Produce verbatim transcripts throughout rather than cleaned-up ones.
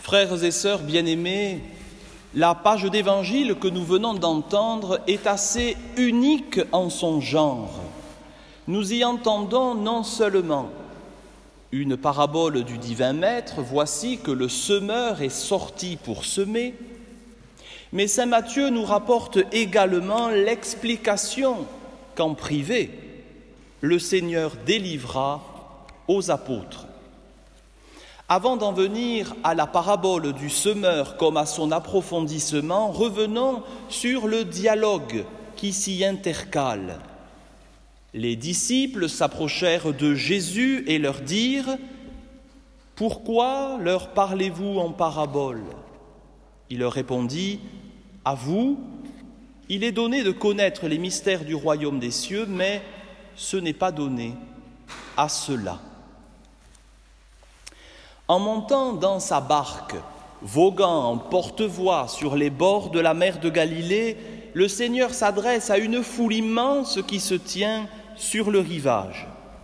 Frères et sœurs bien-aimés, la page d'évangile que nous venons d'entendre est assez unique en son genre. Nous y entendons non seulement une parabole du divin maître, voici que le semeur est sorti pour semer, mais saint Matthieu nous rapporte également l'explication qu'en privé, le Seigneur délivra aux apôtres. Avant d'en venir à la parabole du semeur comme à son approfondissement, revenons sur le dialogue qui s'y intercale. Les disciples s'approchèrent de Jésus et leur dirent « Pourquoi leur parlez-vous en parabole ?» Il leur répondit « À vous, il est donné de connaître les mystères du royaume des cieux, mais ce n'est pas donné à ceux-là. » En montant dans sa barque, voguant en porte-voix sur les bords de la mer de Galilée, le Seigneur s'adresse à une foule immense qui se tient sur le rivage.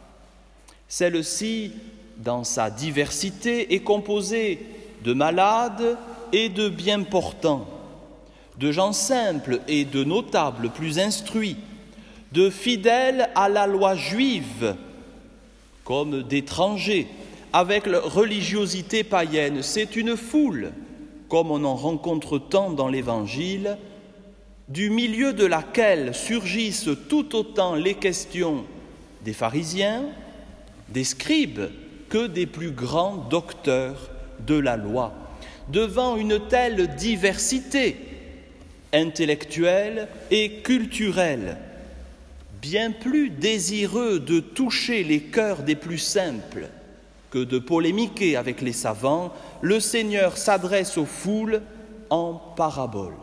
Celle-ci, dans sa diversité, est composée de malades et de bien portants, de gens simples et de notables plus instruits, de fidèles à la loi juive, comme d'étrangers, avec leur religiosité païenne. C'est une foule, comme on en rencontre tant dans l'Évangile, du milieu de laquelle surgissent tout autant les questions des pharisiens, des scribes, que des plus grands docteurs de la loi. Devant une telle diversité intellectuelle et culturelle, bien plus désireux de toucher les cœurs des plus simples que de polémiquer avec les savants, le Seigneur s'adresse aux foules en parabole.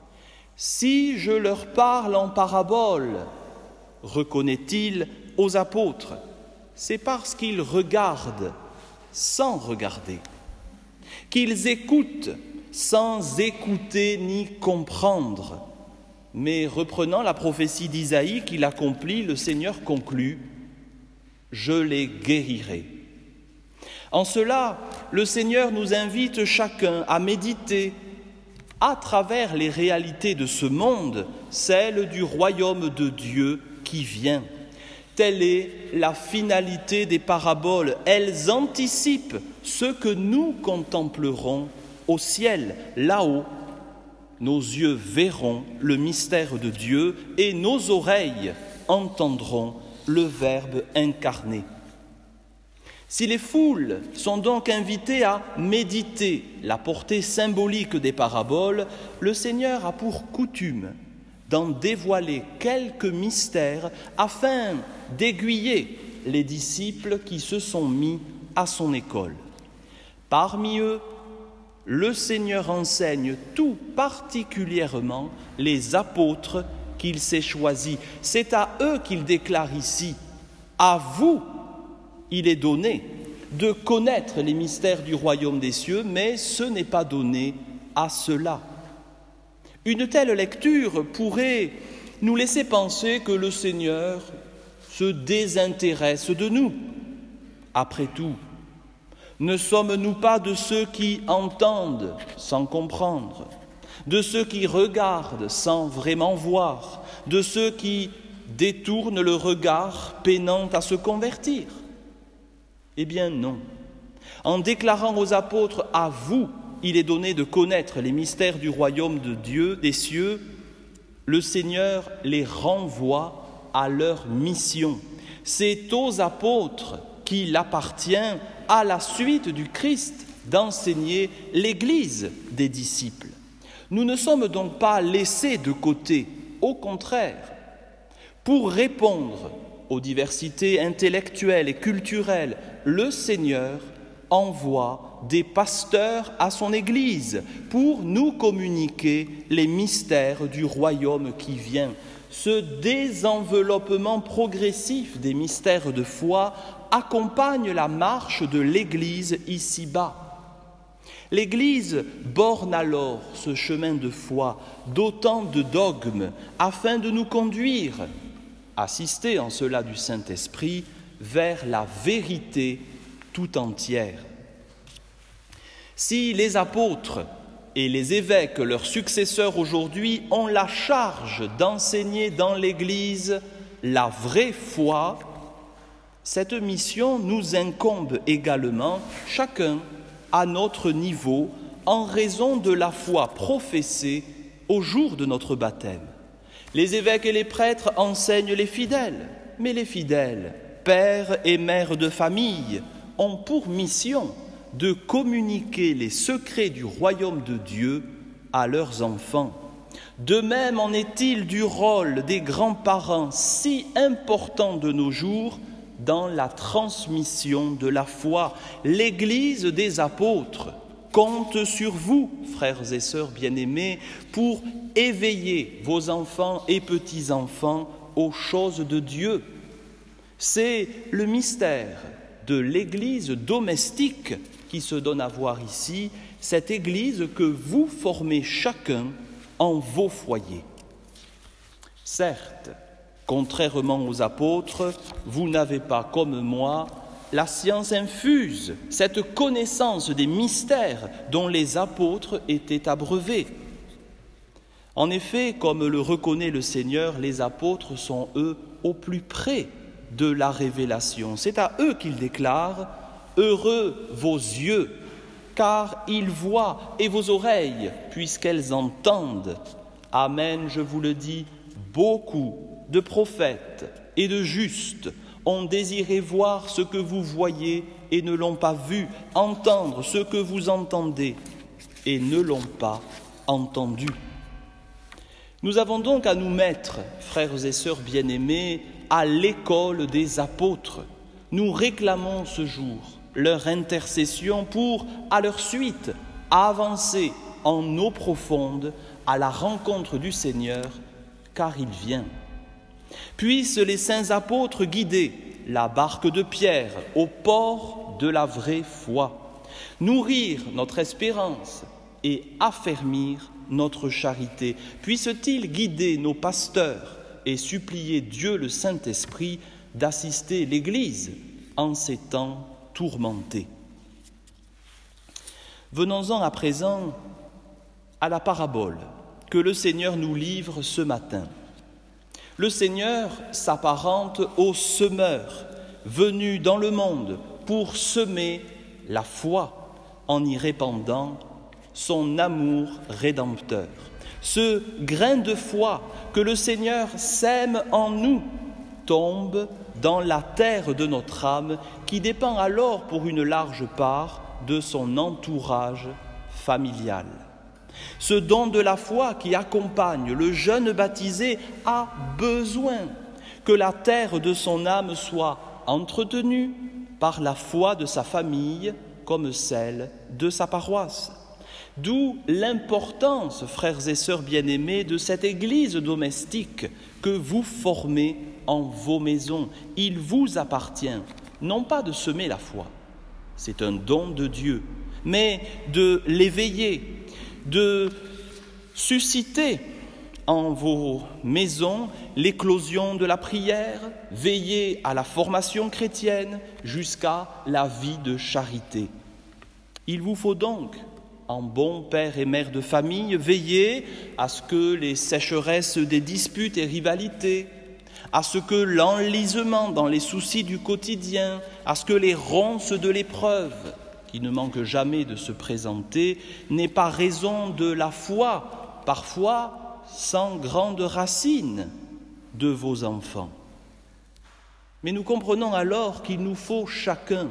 Si je leur parle en parabole, reconnaît-il aux apôtres, c'est parce qu'ils regardent sans regarder, qu'ils écoutent sans écouter ni comprendre. Mais reprenant la prophétie d'Isaïe qu'il accomplit, le Seigneur conclut « Je les guérirai ». En cela, le Seigneur nous invite chacun à méditer à travers les réalités de ce monde, celle du royaume de Dieu qui vient. Telle est la finalité des paraboles. Elles anticipent ce que nous contemplerons au ciel, là-haut. Nos yeux verront le mystère de Dieu et nos oreilles entendront le Verbe incarné. Si les foules sont donc invitées à méditer la portée symbolique des paraboles, le Seigneur a pour coutume d'en dévoiler quelques mystères afin d'aiguiller les disciples qui se sont mis à son école. Parmi eux, le Seigneur enseigne tout particulièrement les apôtres qu'il s'est choisis. C'est à eux qu'il déclare ici « À vous » il est donné de connaître les mystères du royaume des cieux, mais ce n'est pas donné à ceux-là. Une telle lecture pourrait nous laisser penser que le Seigneur se désintéresse de nous. Après tout, ne sommes-nous pas de ceux qui entendent sans comprendre, de ceux qui regardent sans vraiment voir, de ceux qui détournent le regard peinant à se convertir ? Eh bien non. En déclarant aux apôtres « À vous, il est donné de connaître les mystères du royaume de Dieu, des cieux », le Seigneur les renvoie à leur mission. C'est aux apôtres qu'il appartient, à la suite du Christ, d'enseigner l'Église des disciples. Nous ne sommes donc pas laissés de côté, au contraire. Pour répondre aux diversités intellectuelles et culturelles, le Seigneur envoie des pasteurs à son Église pour nous communiquer les mystères du royaume qui vient. Ce désenveloppement progressif des mystères de foi accompagne la marche de l'Église ici-bas. L'Église borne alors ce chemin de foi d'autant de dogmes afin de nous conduire, assistés en cela du Saint-Esprit, vers la vérité tout entière. Si les apôtres et les évêques, leurs successeurs aujourd'hui, ont la charge d'enseigner dans l'Église la vraie foi, cette mission nous incombe également, chacun à notre niveau, en raison de la foi professée au jour de notre baptême. Les évêques et les prêtres enseignent les fidèles, mais les fidèles, pères et mères de famille, ont pour mission de communiquer les secrets du royaume de Dieu à leurs enfants. De même en est-il du rôle des grands-parents si important de nos jours dans la transmission de la foi. L'Église des apôtres compte sur vous, frères et sœurs bien-aimés, pour éveiller vos enfants et petits-enfants aux choses de Dieu. C'est le mystère de l'Église domestique qui se donne à voir ici, cette Église que vous formez chacun en vos foyers. Certes, contrairement aux apôtres, vous n'avez pas, comme moi, la science infuse, cette connaissance des mystères dont les apôtres étaient abreuvés. En effet, comme le reconnaît le Seigneur, les apôtres sont, eux, au plus près de la révélation. C'est à eux qu'il déclare « Heureux vos yeux, car ils voient, et vos oreilles, puisqu'elles entendent. » Amen, je vous le dis, beaucoup de prophètes et de justes ont désiré voir ce que vous voyez et ne l'ont pas vu, entendre ce que vous entendez et ne l'ont pas entendu. Nous avons donc à nous mettre, frères et sœurs bien-aimés, à l'école des apôtres. Nous réclamons ce jour leur intercession pour, à leur suite, avancer en eau profonde à la rencontre du Seigneur, car il vient. Puissent les saints apôtres guider la barque de Pierre au port de la vraie foi, nourrir notre espérance et affermir notre charité. Puisse-t-il guider nos pasteurs et supplier Dieu le Saint-Esprit d'assister l'Église en ces temps tourmentés. Venons-en à présent à la parabole que le Seigneur nous livre ce matin. Le Seigneur s'apparente au semeur venu dans le monde pour semer la foi en y répandant son amour rédempteur. Ce grain de foi que le Seigneur sème en nous tombe dans la terre de notre âme qui dépend alors pour une large part de son entourage familial. Ce don de la foi qui accompagne le jeune baptisé a besoin que la terre de son âme soit entretenue par la foi de sa famille comme celle de sa paroisse. D'où l'importance, frères et sœurs bien-aimés, de cette église domestique que vous formez en vos maisons. Il vous appartient, non pas de semer la foi, c'est un don de Dieu, mais de l'éveiller, de susciter en vos maisons l'éclosion de la prière, veiller à la formation chrétienne jusqu'à la vie de charité. Il vous faut donc, en bon père et mère de famille, veiller à ce que les sécheresses des disputes et rivalités, à ce que l'enlisement dans les soucis du quotidien, à ce que les ronces de l'épreuve, qui ne manquent jamais de se présenter, n'aient pas raison de la foi, parfois sans grande racine, de vos enfants. Mais nous comprenons alors qu'il nous faut chacun,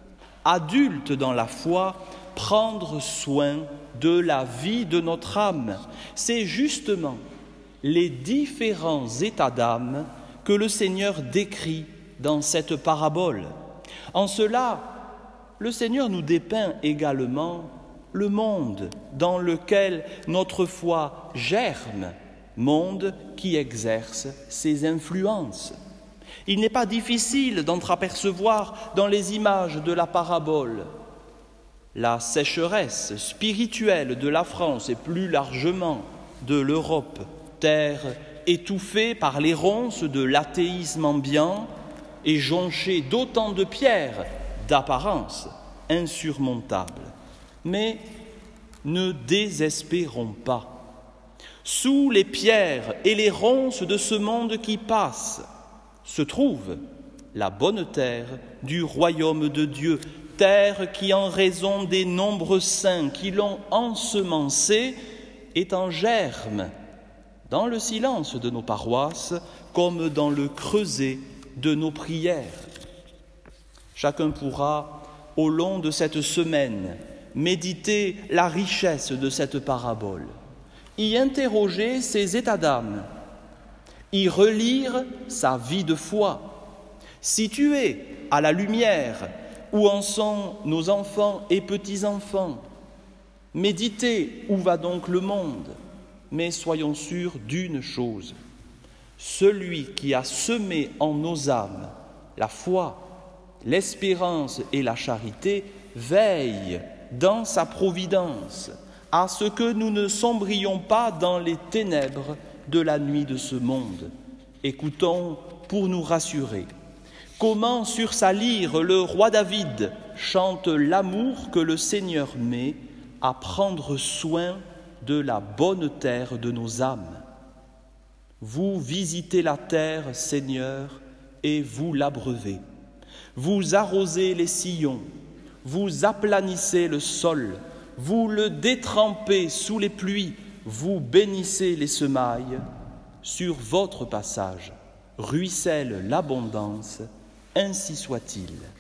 adulte dans la foi, prendre soin de la vie de notre âme. C'est justement les différents états d'âme que le Seigneur décrit dans cette parabole. En cela, le Seigneur nous dépeint également le monde dans lequel notre foi germe, monde qui exerce ses influences. Il n'est pas difficile d'entreapercevoir dans les images de la parabole la sécheresse spirituelle de la France et plus largement de l'Europe, terre étouffée par les ronces de l'athéisme ambiant et jonchée d'autant de pierres d'apparence insurmontables. Mais ne désespérons pas. Sous les pierres et les ronces de ce monde qui passe se trouve la bonne terre du royaume de Dieu, terre qui, en raison des nombreux saints qui l'ont ensemencée, est en germe dans le silence de nos paroisses comme dans le creuset de nos prières. Chacun pourra, au long de cette semaine, méditer la richesse de cette parabole, y interroger ses états d'âme, y relire sa vie de foi, situer à la lumière où en sont nos enfants et petits-enfants, méditer où va donc le monde, mais soyons sûrs d'une chose, celui qui a semé en nos âmes la foi, l'espérance et la charité veille dans sa providence à ce que nous ne sombrions pas dans les ténèbres de la nuit de ce monde. Écoutons pour nous rassurer comment sur sa lyre le roi David chante l'amour que le Seigneur met à prendre soin de la bonne terre de nos âmes. Vous visitez la terre, Seigneur, et vous l'abreuvez. Vous arrosez les sillons, vous aplanissez le sol, vous le détrempez sous les pluies, vous bénissez les semailles. Sur votre passage ruisselle l'abondance, ainsi soit-il.